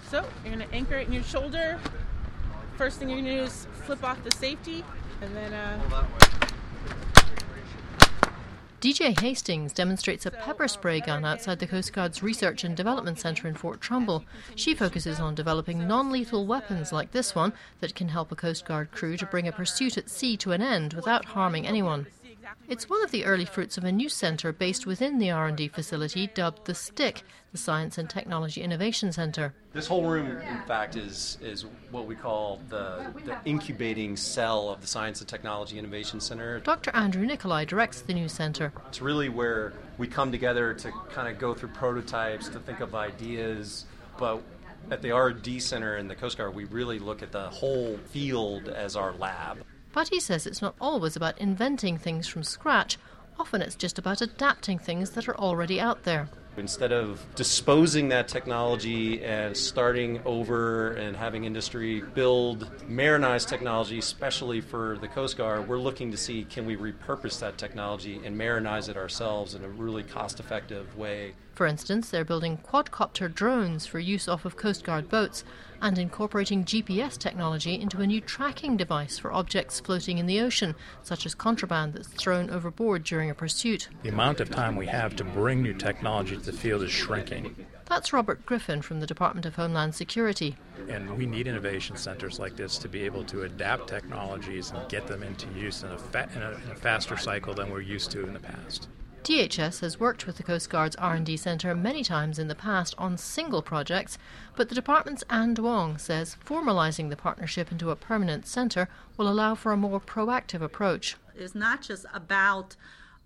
So you're going to anchor it in your shoulder. First thing you're going to do is flip off the safety, and then DJ Hastings demonstrates a pepper spray gun outside the Coast Guard's Research and Development Centre in Fort Trumbull. She focuses on developing non-lethal weapons like this one that can help a Coast Guard crew to bring a pursuit at sea to an end without harming anyone. It's one of the early fruits of a new centre based within the R&D facility dubbed the STIC, the Science and Technology Innovation Centre. This whole room, in fact, is what we call the incubating cell of the Science and Technology Innovation Centre. Dr. Andrew Nicolai directs the new centre. It's really where we come together to kind of go through prototypes, to think of ideas, but at the R&D Centre in the Coast Guard, we really look at the whole field as our lab. But he says it's not always about inventing things from scratch. Often it's just about adapting things that are already out there. Instead of disposing that technology and starting over and having industry build marinized technology, especially for the Coast Guard, we're looking to see, can we repurpose that technology and marinize it ourselves in a really cost-effective way. For instance, they're building quadcopter drones for use off of Coast Guard boats and incorporating GPS technology into a new tracking device for objects floating in the ocean, such as contraband that's thrown overboard during a pursuit. The amount of time we have to bring new technology to the field is shrinking. That's Robert Griffin from the Department of Homeland Security. And we need innovation centers like this to be able to adapt technologies and get them into use in a faster cycle than we're used to in the past. DHS has worked with the Coast Guard's R&D Centre many times in the past on single projects, but the department's Anne Duong says formalising the partnership into a permanent centre will allow for a more proactive approach. It's not just about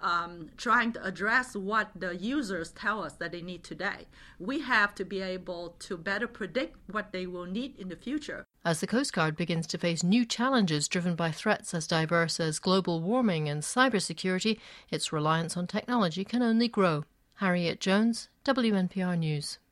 trying to address what the users tell us that they need today. We have to be able to better predict what they will need in the future. As the Coast Guard begins to face new challenges driven by threats as diverse as global warming and cybersecurity, its reliance on technology can only grow. Harriet Jones, WNPR News.